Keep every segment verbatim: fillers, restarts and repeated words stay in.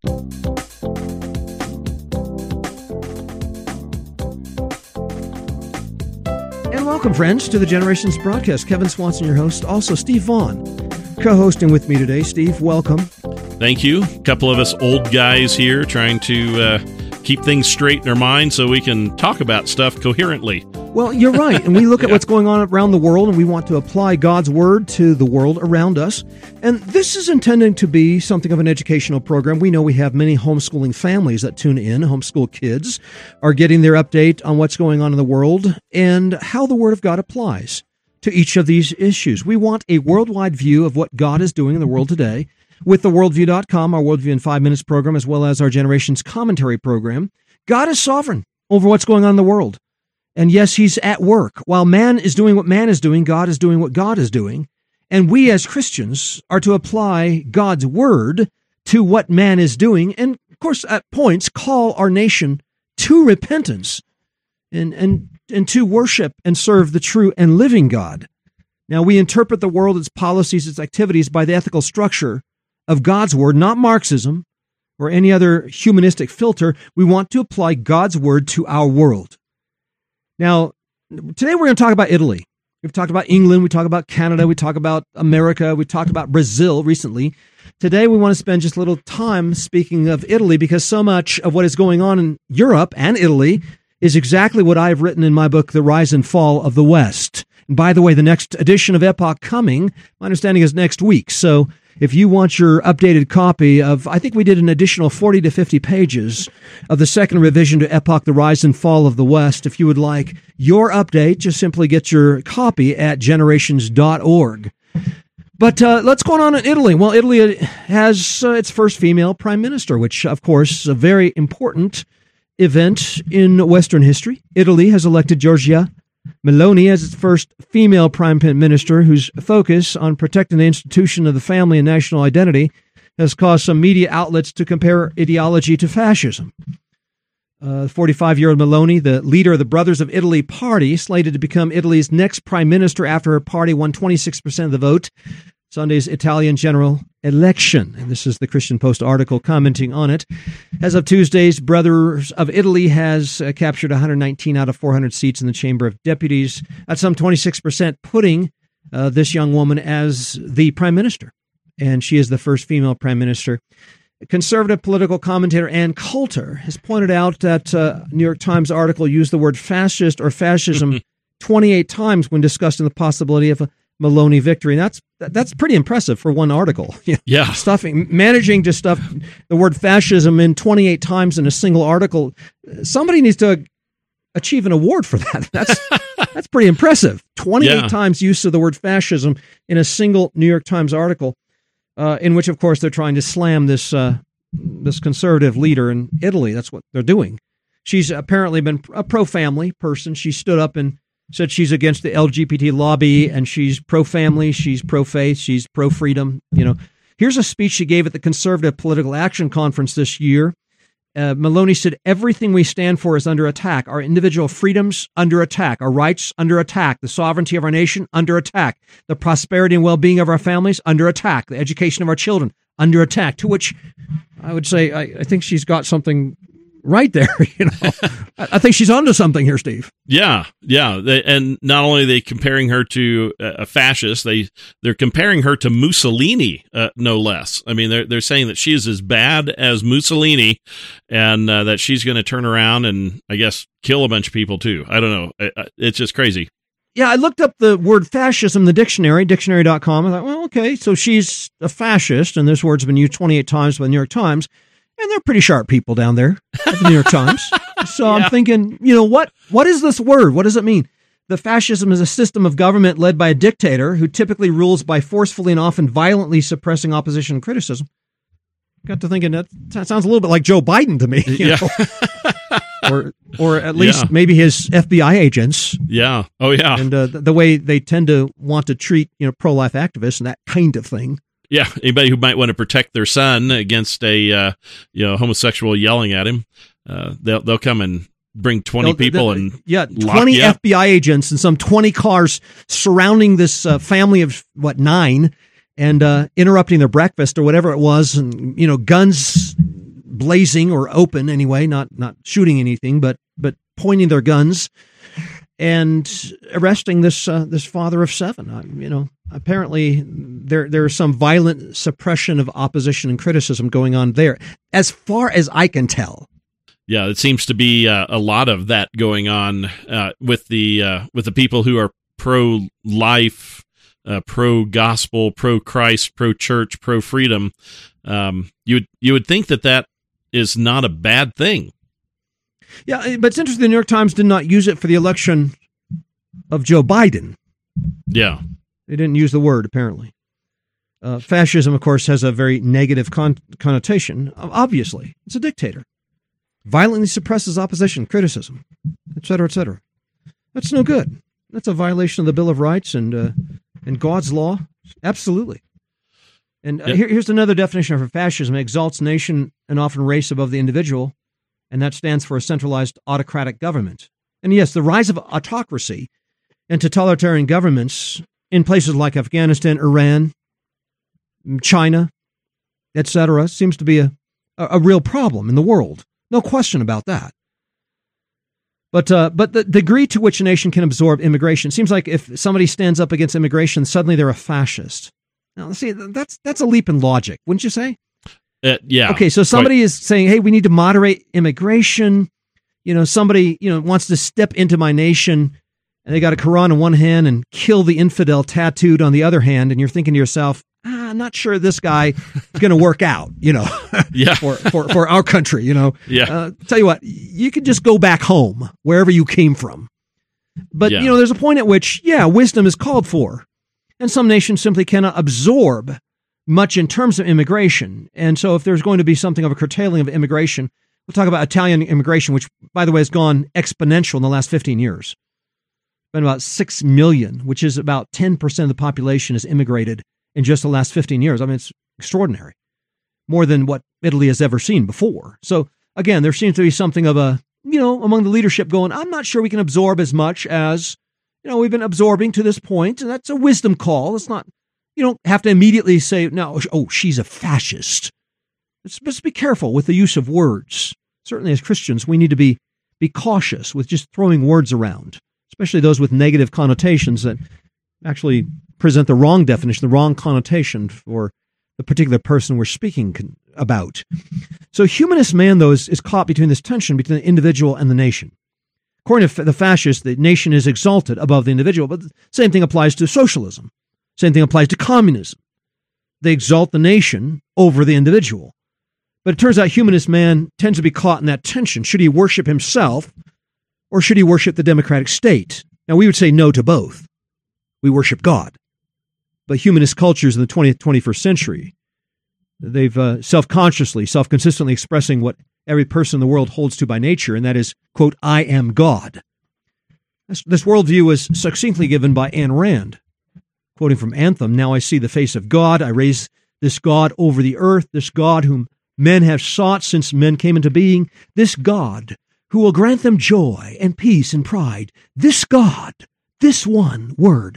And welcome, friends, to the Generations broadcast. Kevin Swanson, your host. Also, Steve Vaughn, co-hosting with me today. Steve, welcome. Thank you. A couple of us old guys here trying to uh, keep things straight in our minds so we can talk about stuff coherently. Well, you're right. And we look at yeah. what's going on around the world, and we want to apply God's Word to the world around us. And this is intended to be something of an educational program. We know we have many homeschooling families that tune in. Homeschool kids are getting their update on what's going on in the world and how the Word of God applies to each of these issues. We want a worldwide view of what God is doing in the world today with the worldview dot com, our Worldview in Five Minutes program, as well as our Generations commentary program. God is sovereign over what's going on in the world. And yes, he's at work. While man is doing what man is doing, God is doing what God is doing. And we as Christians are to apply God's word to what man is doing. And of course, at points, call our nation to repentance and, and, and to worship and serve the true and living God. Now, we interpret the world, its policies, its activities by the ethical structure of God's word, not Marxism or any other humanistic filter. We want to apply God's word to our world. Now, today we're going to talk about Italy. We've talked about England, we talk about Canada, we talk about America, we talked about Brazil recently. Today we want to spend just a little time speaking of Italy because so much of what is going on in Europe and Italy is exactly what I've written in my book, The Rise and Fall of the West. And by the way, the next edition of Epoch coming, my understanding is next week. So if you want your updated copy of, I think we did an additional forty to fifty pages of the second revision to Epoch, The Rise and Fall of the West. If you would like your update, just simply get your copy at generations dot org. But uh, let's go on in Italy. Well, Italy has uh, its first female prime minister, which, of course, is a very important event in Western history. Italy has elected Giorgia Meloni as its first female prime minister, whose focus on protecting the institution of the family and national identity has caused some media outlets to compare ideology to fascism. Uh, forty-five-year-old Meloni, the leader of the Brothers of Italy party, slated to become Italy's next prime minister after her party won twenty-six percent of the vote, Sunday's Italian general election. And this is the Christian Post article commenting on it. As of Tuesday's, Brothers of Italy has uh, captured one hundred nineteen out of four hundred seats in the Chamber of Deputies. That's some twenty-six percent, putting uh, this young woman as the prime minister. And she is the first female prime minister. Conservative political commentator Ann Coulter has pointed out that uh, New York Times article used the word fascist or fascism twenty-eight times when discussing the possibility of a Meloni victory. And that's that's pretty impressive for one article. Yeah. Stuffing, managing to stuff the word fascism in twenty-eight times in a single article. Somebody needs to achieve an award for that. That's that's pretty impressive. twenty-eight yeah. times use of the word fascism in a single New York Times article, uh, in which, of course, they're trying to slam this uh, this conservative leader in Italy. That's what they're doing. She's apparently been a pro-family person. She stood up and said she's against the L G B T lobby, and she's pro-family, she's pro-faith, she's pro-freedom. You know, here's a speech she gave at the Conservative Political Action Conference this year. Uh, Meloni said, "Everything we stand for is under attack. Our individual freedoms under attack. Our rights under attack. The sovereignty of our nation under attack. The prosperity and well-being of our families under attack. The education of our children under attack." To which I would say, I, I think she's got something right there. You know, I think she's onto something here, Steve. Yeah, yeah, they, and not only are they comparing her to a fascist, they they're comparing her to Mussolini, uh, no less. I mean, they're they're saying that she is as bad as Mussolini, and uh, that she's going to turn around and, I guess, kill a bunch of people too. I don't know. It, it's just crazy. Yeah, I looked up the word fascism in the dictionary, dictionary dot com. I thought, well, okay, so she's a fascist, and this word's been used twenty-eight times by the New York Times. And they're pretty sharp people down there at the New York Times. So yeah. I'm thinking, you know, what? What is this word? What does it mean? The fascism is a system of government led by a dictator who typically rules by forcefully and often violently suppressing opposition and criticism. Got to thinking that, that sounds a little bit like Joe Biden to me. You yeah. know? or or at least yeah. maybe his F B I agents. Yeah. Oh, yeah. And uh, the, the way they tend to want to treat, you know, pro-life activists and that kind of thing. Yeah, anybody who might want to protect their son against a uh, you know homosexual yelling at him, uh, they'll they'll come and bring twenty they'll, people they'll, and yeah, twenty F B I agents and some twenty cars surrounding this uh, family of what nine, and uh, interrupting their breakfast or whatever it was, and you know guns blazing or open anyway, not not shooting anything, but but pointing their guns and arresting this uh, this father of seven. Uh, you know, apparently there there is some violent suppression of opposition and criticism going on there, as far as I can tell. Yeah, it seems to be uh, a lot of that going on uh, with the uh, with the people who are pro-life, uh, pro-gospel, pro-Christ, pro-church, pro-freedom. Um, you would you would think that that is not a bad thing. Yeah, but it's interesting. The New York Times did not use it for the election of Joe Biden. Yeah, they didn't use the word apparently. Uh, fascism, of course, has a very negative con- connotation. Obviously, it's a dictator. Violently suppresses opposition, criticism, et cetera, et cetera. That's no good. That's a violation of the Bill of Rights and uh, and God's law. Absolutely. And uh, yep. here, here's another definition for fascism. It exalts nation and often race above the individual, and that stands for a centralized autocratic government. And yes, the rise of autocracy and totalitarian governments in places like Afghanistan, Iran, China, et cetera, seems to be a, a real problem in the world. No question about that. But uh, but the degree to which a nation can absorb immigration seems like if somebody stands up against immigration, suddenly they're a fascist. Now, see, that's that's a leap in logic, wouldn't you say? Uh, yeah. Okay, so somebody quite. is saying, "Hey, we need to moderate immigration." You know, somebody you know wants to step into my nation, and they got a Quran in one hand and kill the infidel tattooed on the other hand, and you're thinking to yourself, ah, "I'm not sure this guy is going to work out." You know, yeah, for, for for our country. You know, yeah. Uh, tell you what, you could just go back home wherever you came from. But yeah. you know, there's a point at which, yeah, wisdom is called for. And some nations simply cannot absorb much in terms of immigration. And so if there's going to be something of a curtailing of immigration, we'll talk about Italian immigration, which, by the way, has gone exponential in the last fifteen years. Been about six million, which is about ten percent of the population has immigrated in just the last fifteen years. I mean, it's extraordinary. More than what Italy has ever seen before. So, again, there seems to be something of a, you know, among the leadership going, I'm not sure we can absorb as much as you know, we've been absorbing to this point, and that's a wisdom call. It's not, you don't have to immediately say, no, oh, she's a fascist. Let's just be careful with the use of words. Certainly as Christians, we need to be, be cautious with just throwing words around, especially those with negative connotations that actually present the wrong definition, the wrong connotation for the particular person we're speaking about. So humanist man, though, is, is caught between this tension between the individual and the nation. According to the fascists, the nation is exalted above the individual, but the same thing applies to socialism. Same thing applies to communism. They exalt the nation over the individual. But it turns out humanist man tends to be caught in that tension. Should he worship himself, or should he worship the democratic state? Now, we would say no to both. We worship God. But humanist cultures in the twentieth, twenty-first century, they've uh, self-consciously, self-consistently expressing what every person in the world holds to by nature, and that is, quote, I am God. This, this worldview was succinctly given by Ayn Rand, quoting from Anthem, now I see the face of God, I raise this God over the earth, this God whom men have sought since men came into being, this God who will grant them joy and peace and pride, this God, this one word,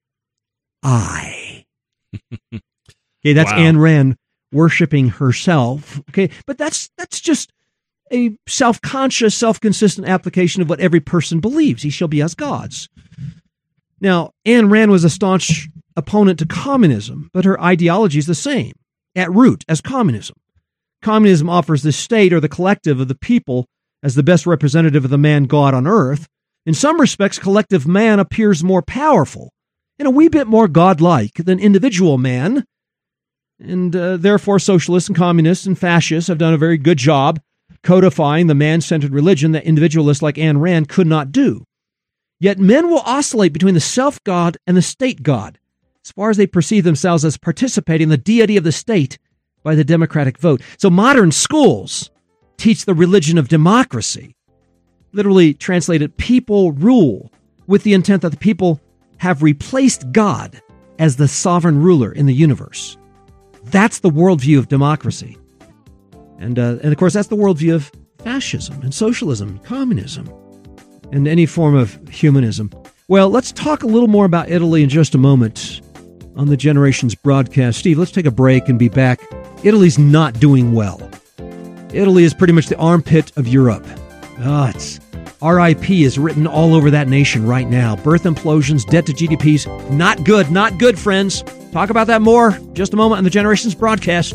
I. Okay, that's wow. Ayn Rand worshiping herself. Okay, but that's that's just a self-conscious, self-consistent application of what every person believes. He shall be as gods. Now, Ayn Rand was a staunch opponent to communism, but her ideology is the same, at root, as communism. Communism offers the state or the collective of the people as the best representative of the man-God on earth. In some respects, collective man appears more powerful and a wee bit more godlike than individual man. And uh, therefore, socialists and communists and fascists have done a very good job codifying the man-centered religion that individualists like Ayn Rand could not do. Yet men will oscillate between the self-God and the state-God, as far as they perceive themselves as participating in the deity of the state by the democratic vote. So modern schools teach the religion of democracy, literally translated people rule, with the intent that the people have replaced God as the sovereign ruler in the universe. That's the worldview of democracy. And, uh, and of course, that's the worldview of fascism and socialism, and communism, and any form of humanism. Well, let's talk a little more about Italy in just a moment on the Generations broadcast. Steve, let's take a break and be back. Italy's not doing well. Italy is pretty much the armpit of Europe. Oh, it's R I P is written all over that nation right now. Birth implosions, debt to G D Ps, not good, not good, friends. Talk about that more just a moment on the Generations broadcast.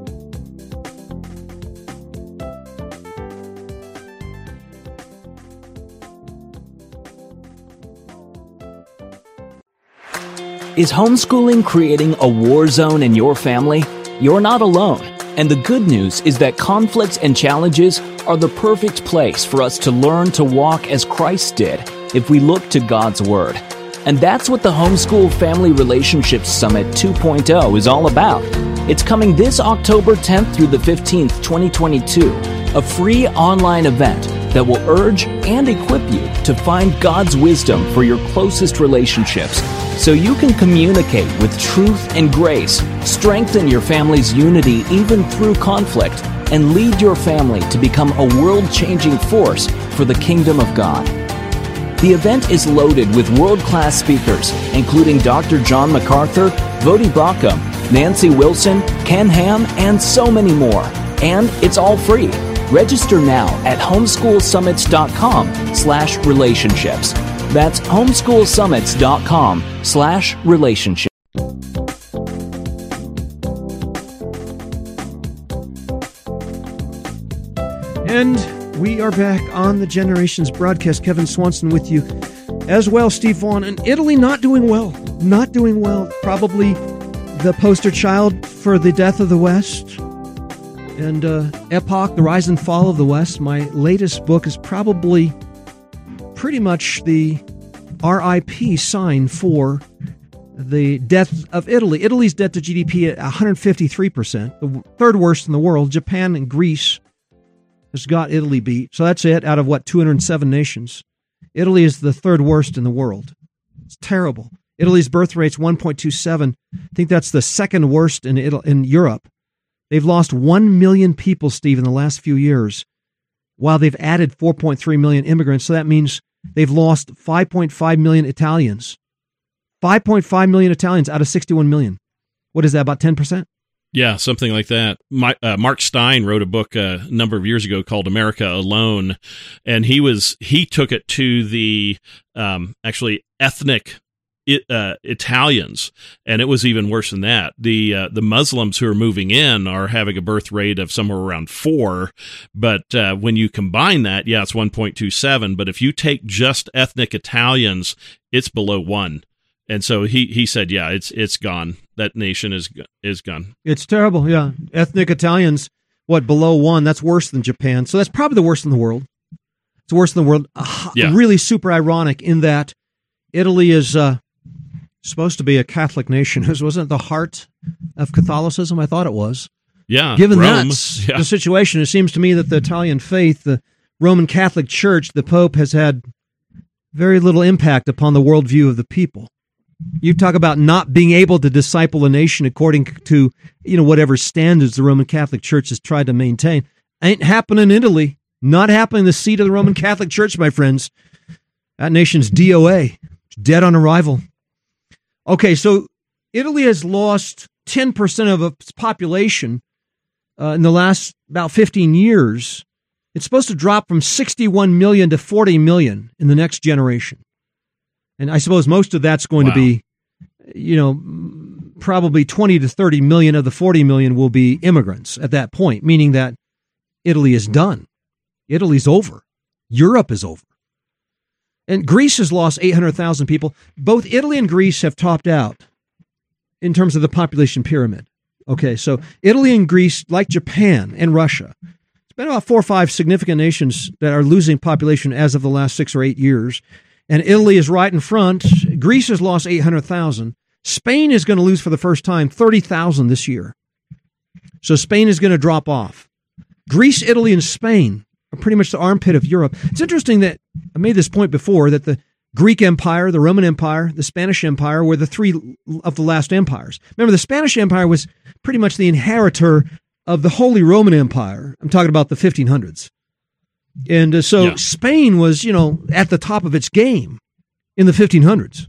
Is homeschooling creating a war zone in your family? You're not alone. And the good news is that conflicts and challenges are the perfect place for us to learn to walk as Christ did if we look to God's Word. And that's what the Homeschool Family Relationships Summit two point oh is all about. It's coming this October tenth through the fifteenth, twenty twenty-two, a free online event that will urge and equip you to find God's wisdom for your closest relationships so you can communicate with truth and grace, strengthen your family's unity even through conflict, and lead your family to become a world-changing force for the kingdom of God. The event is loaded with world-class speakers, including Doctor John MacArthur, Voddie Baucham, Nancy Wilson, Ken Ham, and so many more. And it's all free. Register now at homeschoolsummits.com slash relationships. That's homeschoolsummits.com slash relationships. And we are back on the Generations broadcast. Kevin Swanson with you as well, Steve Vaughn. And Italy not doing well. Not doing well. Probably the poster child for the death of the West. And uh, Epoch, The Rise and Fall of the West. My latest book is probably pretty much the R I P sign for the death of Italy. Italy's debt to G D P at one hundred fifty-three percent, the third worst in the world. Japan and Greece has got Italy beat. So that's it, out of what, two hundred seven nations. Italy is the third worst in the world. It's terrible. Italy's birth rate's one point two seven. I think that's the second worst in Italy, in Europe. They've lost one million people, Steve, in the last few years, while they've added four point three million immigrants. So that means they've lost five point five million Italians. five point five million Italians out of sixty-one million. What is that, about ten percent? Yeah, something like that. My, uh, Mark Stein wrote a book uh, a number of years ago called America Alone, and he was he took it to the um, actually ethnic It, uh, Italians, and it was even worse than that. The uh, the Muslims who are moving in are having a birth rate of somewhere around four, but uh, when you combine that, yeah, it's one point two seven. But if you take just ethnic Italians, it's below one. And so he, he said, yeah, it's it's gone. That nation is is gone. It's terrible. Yeah, ethnic Italians, what, below one? That's worse than Japan. So that's probably the worst in the world. It's worse in the world. Uh, yeah. Really super ironic in that Italy is uh, supposed to be a Catholic nation. Wasn't it the heart of Catholicism? I thought it was. Yeah. Given Rome. that's yeah. the situation, it seems to me that the Italian faith, the Roman Catholic Church, the Pope has had very little impact upon the worldview of the people. You talk about not being able to disciple a nation according to, you know, whatever standards the Roman Catholic Church has tried to maintain. Ain't happening in Italy. Not happening in the seat of the Roman Catholic Church, my friends. That nation's D O A. Dead on arrival. Okay, so Italy has lost ten percent of its population uh, in the last about fifteen years. It's supposed to drop from sixty-one million to forty million in the next generation. And I suppose most of that's going wow. to be, you know, probably twenty to thirty million of the forty million will be immigrants at that point, meaning that Italy is done. Italy's over. Europe is over. And Greece has lost eight hundred thousand people. Both Italy and Greece have topped out in terms of the population pyramid. Okay, so Italy and Greece, like Japan and Russia, it's been about four or five significant nations that are losing population as of the last six or eight years. And Italy is right in front. Greece has lost eight hundred thousand. Spain is going to lose for the first time thirty thousand this year. So Spain is going to drop off. Greece, Italy, and Spain are pretty much the armpit of Europe. It's interesting that I made this point before, that the Greek Empire, the Roman Empire, the Spanish Empire were the three of the last empires. Remember, the Spanish Empire was pretty much the inheritor of the Holy Roman Empire. I'm talking about the fifteen hundreds. And uh, so yeah. Spain was, you know, at the top of its game in the fifteen hundreds.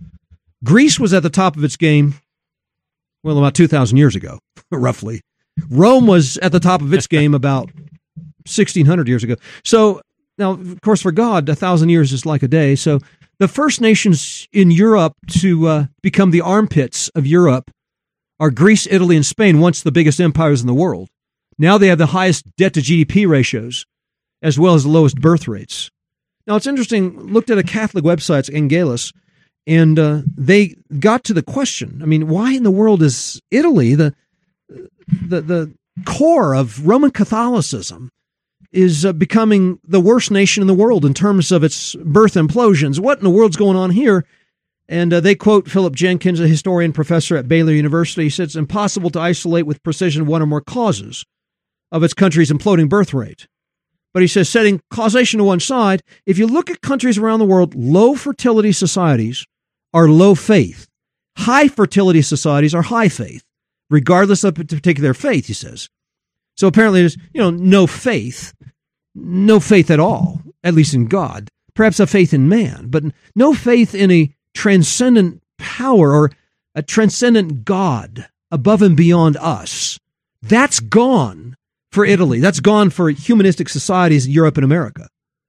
Greece was at the top of its game, well, about two thousand years ago, roughly. Rome was at the top of its game about sixteen hundred years ago. So now, of course, for God, a thousand years is like a day. So the first nations in Europe to uh, become the armpits of Europe are Greece, Italy, and Spain, once the biggest empires in the world. Now they have the highest debt-to-G D P ratios, as well as the lowest birth rates. Now, it's interesting, looked at a Catholic website, Angelus, and uh, they got to the question, I mean, why in the world is Italy, the the, the core of Roman Catholicism, is uh, becoming the worst nation in the world in terms of its birth implosions? What in the world's going on here? And uh, they quote Philip Jenkins, a historian professor at Baylor University. He said it's impossible to isolate with precision one or more causes of its country's imploding birth rate. But he says, setting causation to one side, if you look at countries around the world, low fertility societies are low faith. High fertility societies are high faith, regardless of particular faith, he says. So apparently there's, you know, no faith, no faith at all, at least in God. Perhaps a faith in man, but no faith in a transcendent power or a transcendent God above and beyond us. That's gone for Italy. That's gone for humanistic societies in Europe and America.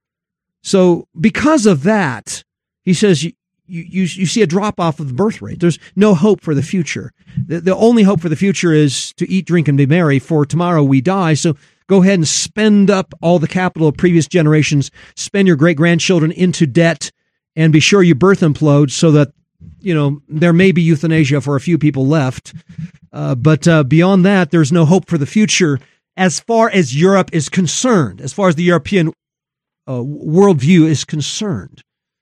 So because of that, he says, you, you, you see a drop-off of the birth rate. There's no hope for the future. The, the only hope for the future is to eat, drink, and be merry, for tomorrow we die. So go ahead and spend up all the capital of previous generations, spend your great-grandchildren into debt, and be sure you birth implode so that, you know, there may be euthanasia for a few people left. Uh, but uh, beyond that, there's no hope for the future as far as Europe is concerned, as far as the European uh, worldview is concerned.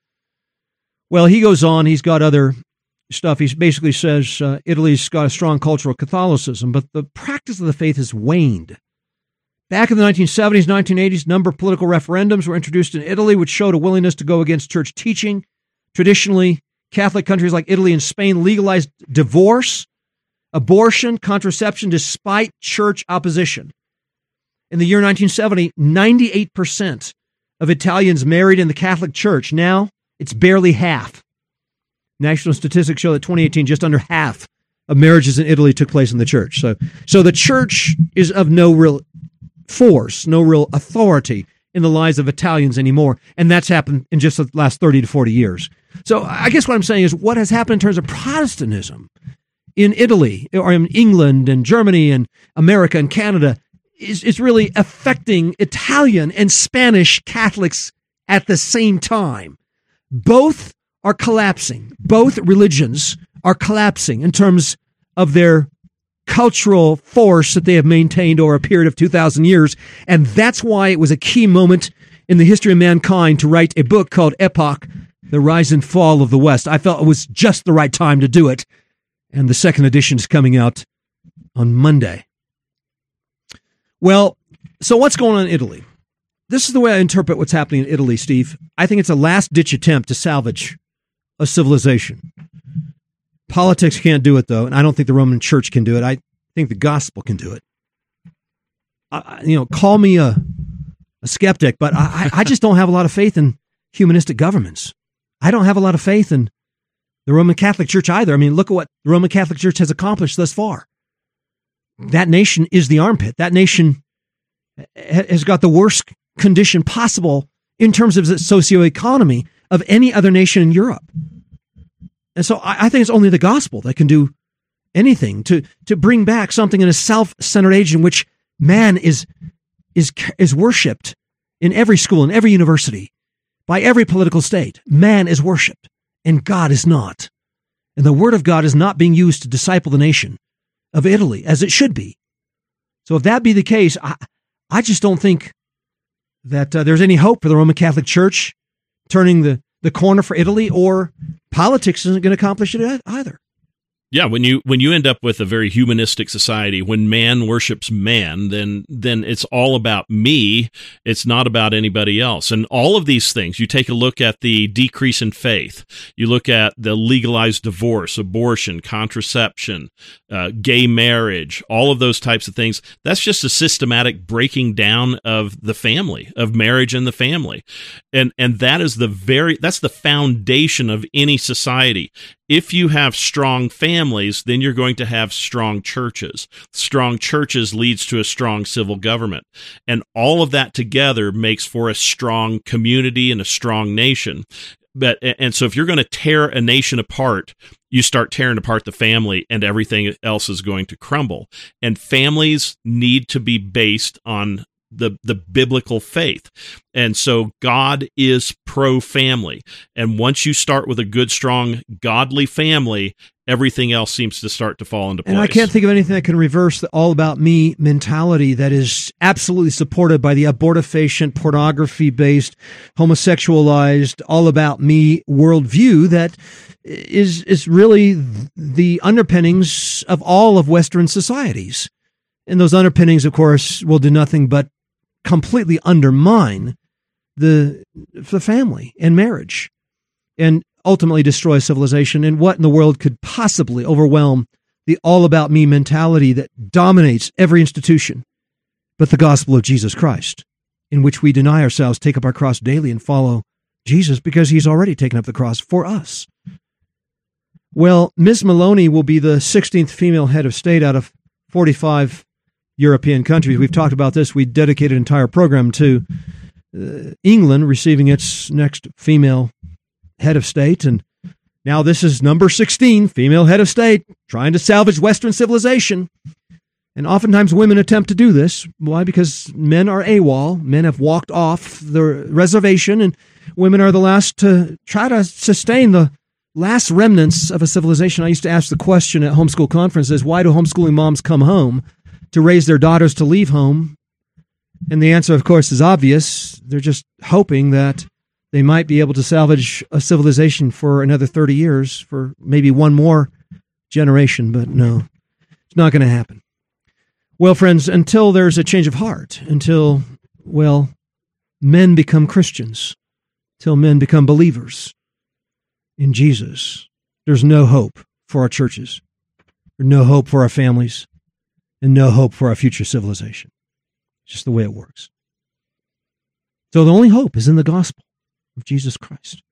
Well, he goes on. He's got other stuff. He basically says uh, Italy's got a strong cultural Catholicism, but the practice of the faith has waned. Back in the nineteen seventies, nineteen eighties, a number of political referendums were introduced in Italy, which showed a willingness to go against church teaching. Traditionally, Catholic countries like Italy and Spain legalized divorce, abortion, contraception, despite church opposition. In the year nineteen seventy, ninety-eight percent of Italians married in the Catholic Church. Now, it's barely half. National statistics show that twenty eighteen, just under half of marriages in Italy took place in the church. So, so the church is of no real force, no real authority in the lives of Italians anymore. And that's happened in just the last thirty to forty years. So I guess what I'm saying is what has happened in terms of Protestantism in Italy or in England and Germany and America and Canada is, is really affecting Italian and Spanish Catholics at the same time. Both are collapsing. Both religions are collapsing in terms of their cultural force that they have maintained over a period of two thousand years. And that's why it was a key moment in the history of mankind to write a book called Epoch, The Rise and Fall of the West. I felt it was just the right time to do it. And the second edition is coming out on Monday. Well, so what's going on in Italy? This is the way I interpret what's happening in Italy, Steve. I think it's a last-ditch attempt to salvage a civilization. Politics can't do it, though, and I don't think the Roman Church can do it. I think the gospel can do it. I, you know, call me a, a skeptic, but I, I just don't have a lot of faith in humanistic governments. I don't have a lot of faith in the Roman Catholic Church either. I mean, look at what the Roman Catholic Church has accomplished thus far. That nation is the armpit. That nation has got the worst condition possible in terms of its socioeconomy of any other nation in Europe. And so I, I think it's only the gospel that can do anything to, to bring back something in a self-centered age in which man is, is, is worshipped in every school, in every university, by every political state. Man is worshipped and God is not. And the word of God is not being used to disciple the nation of Italy as it should be. So if that be the case, I, I just don't think that uh, there's any hope for the Roman Catholic Church turning the, the corner for Italy, or politics isn't going to accomplish it either. Yeah, when you when you end up with a very humanistic society, when man worships man, then then it's all about me. It's not about anybody else. And all of these things, you take a look at the decrease in faith, you look at the legalized divorce, abortion, contraception, uh, gay marriage, all of those types of things. That's just a systematic breaking down of the family, of marriage and the family. And and that is the very that's the foundation of any society. If you have strong families, families, then you're going to have strong churches. Strong churches leads to a strong civil government. And all of that together makes for a strong community and a strong nation. But and so if you're going to tear a nation apart, you start tearing apart the family, and everything else is going to crumble. And families need to be based on the the biblical faith. And so God is pro-family. And once you start with a good, strong, godly family, everything else seems to start to fall into place. And I can't think of anything that can reverse the all about me mentality that is absolutely supported by the abortifacient, pornography-based, homosexualized, all about me worldview that is is really the underpinnings of all of Western societies. And those underpinnings, of course, will do nothing but completely undermine the the family and marriage, and ultimately destroy civilization. And what in the world could possibly overwhelm the all-about-me mentality that dominates every institution but the gospel of Jesus Christ, in which we deny ourselves, take up our cross daily, and follow Jesus because he's already taken up the cross for us. Well, Miz Maloney will be the sixteenth female head of state out of forty-five European countries. We've talked about this. We dedicated an entire program to uh, England receiving its next female head of state. And now this is number sixteen, female head of state, trying to salvage Western civilization. And oftentimes women attempt to do this. Why? Because men are AWOL. Men have walked off the reservation, and women are the last to try to sustain the last remnants of a civilization. I used to ask the question at homeschool conferences, why do homeschooling moms come home to raise their daughters to leave home? And the answer, of course, is obvious. They're just hoping that they might be able to salvage a civilization for another thirty years, for maybe one more generation. But no, it's not going to happen. Well, friends, until there's a change of heart, until, well, men become Christians, till men become believers in Jesus, there's no hope for our churches, there's no hope for our families, and no hope for our future civilization. It's just the way it works. So the only hope is in the gospel of Jesus Christ.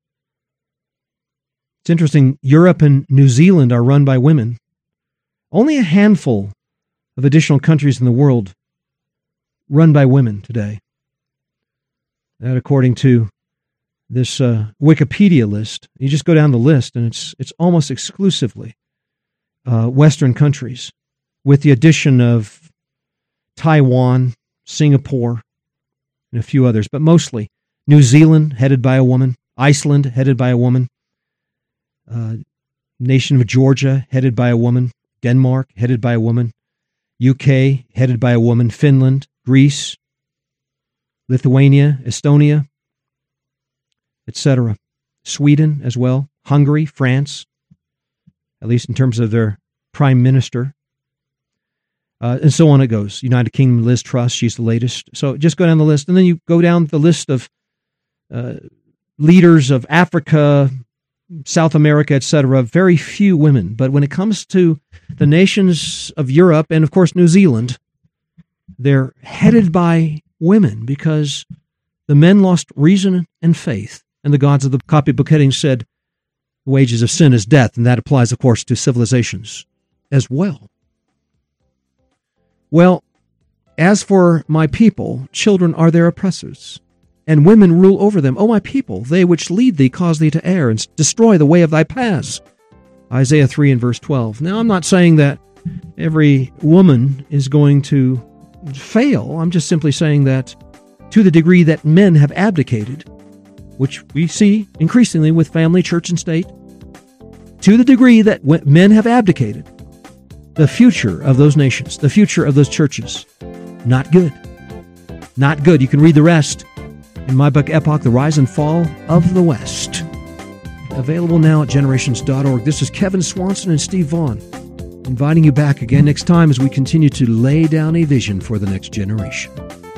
It's interesting, Europe and New Zealand are run by women. Only a handful of additional countries in the world run by women today. That, according to this uh, Wikipedia list, you just go down the list, and it's it's almost exclusively uh, Western countries, with the addition of Taiwan, Singapore, and a few others, but mostly New Zealand, headed by a woman, Iceland, headed by a woman, uh, nation of Georgia, headed by a woman, Denmark, headed by a woman, U K, headed by a woman, Finland, Greece, Lithuania, Estonia, et cetera. Sweden as well, Hungary, France, at least in terms of their prime minister. Uh, and so on it goes. United Kingdom, Liz Truss, she's the latest. So just go down the list. And then you go down the list of uh, leaders of Africa, South America, et cetera. Very few women. But when it comes to the nations of Europe and, of course, New Zealand, they're headed by women because the men lost reason and faith. And the gods of the copybook heading said, the wages of sin is death. And that applies, of course, to civilizations as well. Well, as for my people, children are their oppressors, and women rule over them. O my people, they which lead thee cause thee to err, and destroy the way of thy paths. Isaiah three and verse twelve. Now, I'm not saying that every woman is going to fail. I'm just simply saying that to the degree that men have abdicated, which we see increasingly with family, church, and state, to the degree that men have abdicated, the future of those nations, the future of those churches, not good. Not good. You can read the rest in my book, Epoch, The Rise and Fall of the West. Available now at generations dot org. This is Kevin Swanson and Steve Vaughn, inviting you back again next time as we continue to lay down a vision for the next generation.